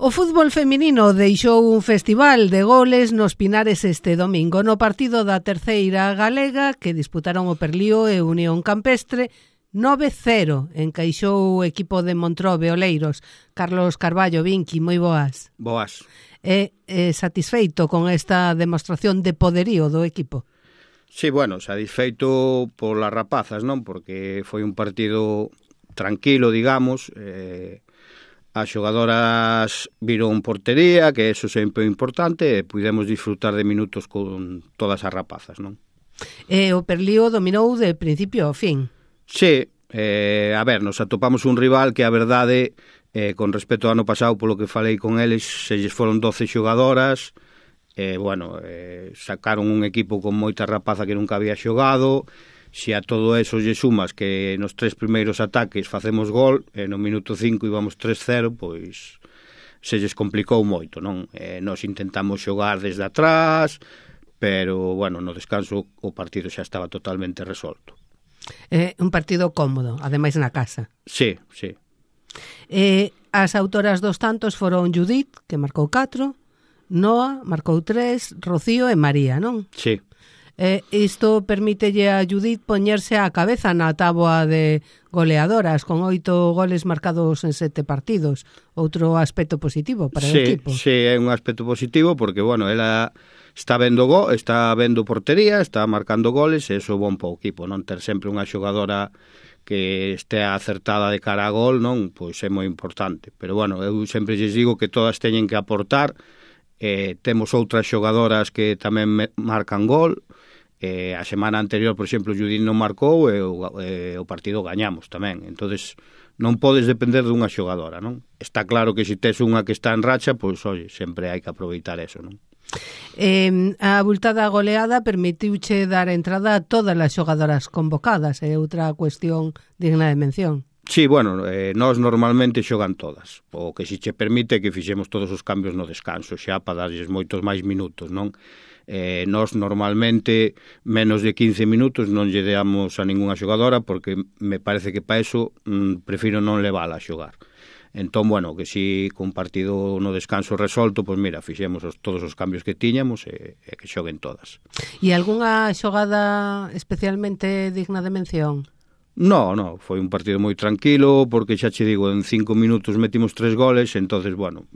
O fútbol feminino deixou un festival de goles nos Pinares este domingo no partido da terceira galega que disputaron o Perlío e Unión Campestre. 9-0 encaixou o equipo de Montrobe Oleiros. Carlos Carballo, Vinqui, moi boas. Boas. Satisfeito con esta demostración de poderío do equipo? Sí, bueno, satisfeito polas rapazas, non? Porque foi un partido tranquilo, digamos. As xogadoras viron portería, que eso sempre é importante, e pudemos disfrutar de minutos con todas as rapazas, non? O Perlío dominou de principio ao fin. Sí, a ver, nos atopamos un rival que a verdade, con respecto ao ano pasado, polo que falei con eles, se lles foron 12 xogadoras, sacaron un equipo con moita rapaza que nunca había xogado. Se a todo eso lle sumas que nos 3 primeiros ataques facemos gol, e no minuto 5 íbamos 3-0, pois se lles complicou moito, non? Nos intentamos xogar desde atrás, pero, bueno, no descanso o partido xa estaba totalmente resolto. Un partido cómodo, ademais na casa. Sí, sí. As autoras dos tantos foron Judith, que marcou 4, Noa marcou 3, Rocío e María, non? Sí. Isto permítelle a Judith poñerse á cabeza na táboa de goleadoras con 8 goles marcados en 7 partidos. Outro aspecto positivo para o equipo. Sí, é un aspecto positivo porque, bueno, ela está vendo portería, está marcando goles, e iso é bon para o equipo, non? Ter sempre unha xogadora que estea acertada de cara a gol, non? Pois é moi importante. Pero, bueno, eu sempre lles digo que todas teñen que aportar. Temos outras xogadoras que tamén marcan gol. A semana anterior, por exemplo, Judith non marcou e o partido gañamos tamén. Entonces non podes depender dunha xogadora, non? Está claro que se tes unha que está en racha, pois, oye, sempre hai que aproveitar eso, non? A abultada goleada permitiuche dar entrada a todas as xogadoras convocadas, é outra cuestión digna de mención. Sí, bueno, nós normalmente xogan todas. O que si che permite que fixemos todos os cambios no descanso xa para darlles moitos máis minutos, non? Nós normalmente menos de 15 minutos non lle damos a ningunha xogadora porque me parece que para eso prefiro non levala a xogar. Entón, bueno, que si con partido no descanso resolto, pois mira, fixemos todos os cambios que tiñamos e que xoguen todas. E algunha xogada especialmente digna de mención? No, foi un partido moi tranquilo porque xa che digo, en 5 minutos metimos 3 goles, entonces, bueno,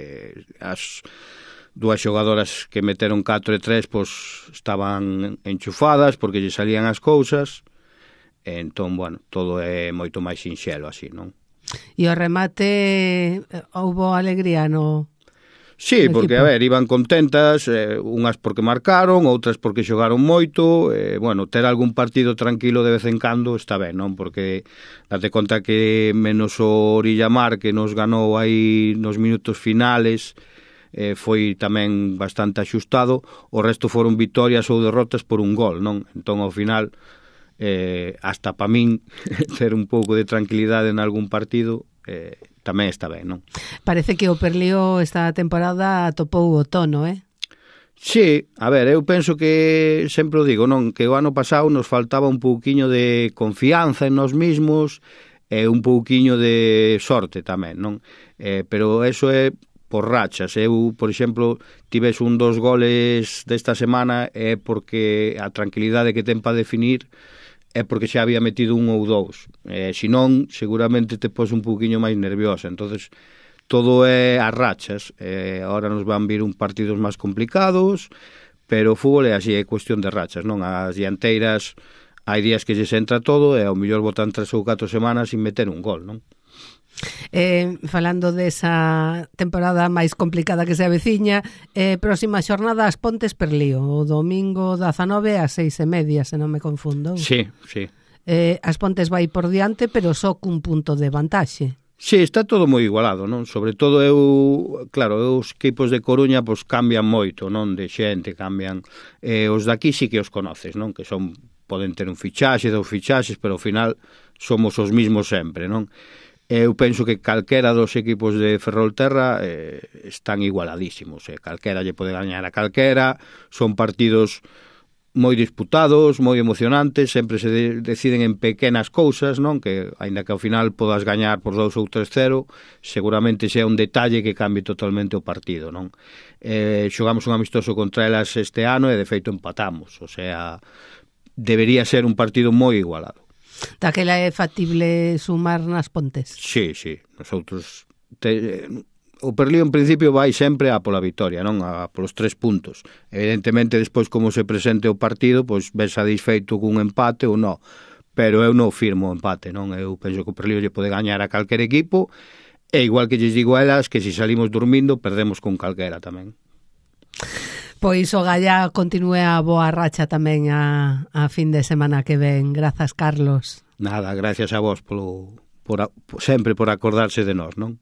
as dúas xogadoras que meteron 4 e 3 pois estaban enchufadas porque lle salían as cousas. Entón, bueno, todo é moito máis sinxelo así, non? E o remate houbo alegría no... Sí, porque, a ver, iban contentas, unhas porque marcaron, outras porque xogaron moito, bueno, ter algún partido tranquilo de vez en cando está ben, non? Porque date conta que menos o Orillamar que nos ganou aí nos minutos finales, foi tamén bastante axustado, o resto foron vitorias ou derrotas por un gol, non? Entón, ao final, hasta pa min, ter un pouco de tranquilidade en algún partido, tamén está ben, non? Parece que o Perlío esta temporada atopou o tono, Sí, a ver, eu penso que sempre o digo, non? Que o ano pasado nos faltaba un pouquiño de confianza en nós mesmos e un pouquiño de sorte tamén, non? Pero eso é por rachas. Eu, por exemplo, tives 2 goles desta semana é porque a tranquilidade que ten para definir é porque xa había metido 1 ou 2. Se non, seguramente te pos un pouquiño máis nerviosa. Entonces, todo é as rachas. Ahora nos van vir un partidos máis complicados, pero o fútbol é así, é cuestión de rachas, non? As dianteiras, hai días que lles entra todo e ao mellor botan 3 ou 4 semanas sin meter un gol, non? Falando desa temporada máis complicada que se aveciña, próxima xornada as Pontes Perlío, o domingo 19 ás 6:30, se non me confundo. Sí. As Pontes vai por diante, pero só cun punto de vantaxe. Sí, está todo moi igualado, non? Sobre todo os equipos de Coruña pois cambian moito, non? De xente cambian. Os daqui sí que os conoces, non? Que poden ter un fichaxe, 2 fichaxes, pero ao final somos os mismos sempre, non? Eu penso que calquera dos equipos de Ferrolterra están igualadísimos. Calquera lle pode gañar a calquera. Son partidos moi disputados, moi emocionantes, sempre se deciden en pequenas cousas, non? Que, aínda que ao final podas gañar por 2 ou 3-0, seguramente sea un detalle que cambie totalmente o partido, non? Xogamos un amistoso contra elas este ano e de feito empatamos, o sea, debería ser un partido moi igualado. Daquela é factible sumar nas Pontes? Sí, nosotros... O Perlío en principio vai sempre a pola vitoria, non? A polos 3 puntos. Evidentemente, despois como se presente o partido, pois ves satisfeito cun empate ou non. Pero eu non firmo o empate, non? Eu penso que o Perlío lle pode gañar a calquer equipo, e igual que lles digo a elas, que se salimos dormindo, perdemos con calquera tamén. Pois o Gallá continúe a boa racha tamén a fin de semana que ven. Grazas, Carlos. Nada, gracias a vos sempre por acordarse de nós, non?